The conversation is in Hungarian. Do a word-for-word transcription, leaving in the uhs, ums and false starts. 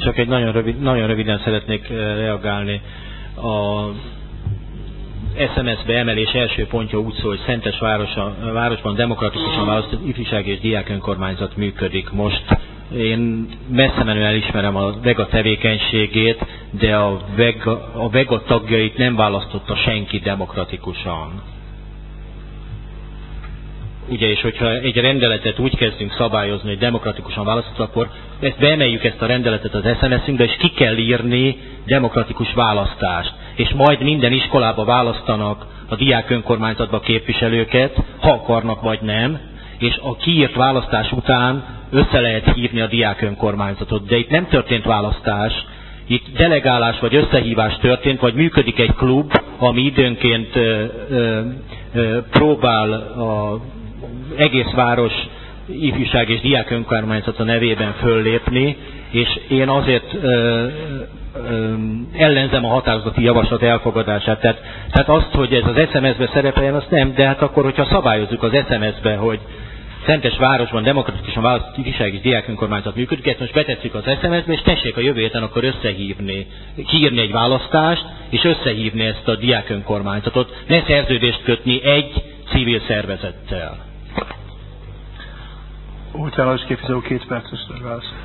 csak egy nagyon, rövid, nagyon röviden szeretnék reagálni. A es em es-be emelés első pontja úgy szól, hogy Szentes városa, városban demokratikusan választott ifjúság és diák önkormányzat működik most. Én messze menően elismerem a Vega tevékenységét, de a Vega, a Vega tagjait nem választotta senki demokratikusan. Ugye, és hogyha egy rendeletet úgy kezdünk szabályozni, hogy demokratikusan választott, akkor ezt beemeljük ezt a rendeletet az es em es-ünkbe, és ki kell írni demokratikus választást. És majd minden iskolába választanak a diák önkormányzatba képviselőket, ha akarnak vagy nem, és a kiírt választás után össze lehet hívni a diák önkormányzatot. De itt nem történt választás, itt delegálás vagy összehívás történt, vagy működik egy klub, ami időnként ö, ö, ö, próbál a egész város ifjúság és diák önkormányzata nevében föllépni, és én azért ö, ö, ellenzem a határozati javaslat elfogadását. Tehát, tehát azt, hogy ez az es em es-be szerepeljen, azt nem, de hát akkor, hogyha szabályozzuk az es em es-be, hogy Szentes városban demokratikusan választott ifjúság és diák önkormányzat működik, ezt most betesszük az es em es-be, és tessék a jövő héten akkor összehívni, kiírni egy választást, és összehívni ezt a diák önkormányzatot, ne szerződést kötni egy civil szervezettel. Utána is képviselő két perces válasz.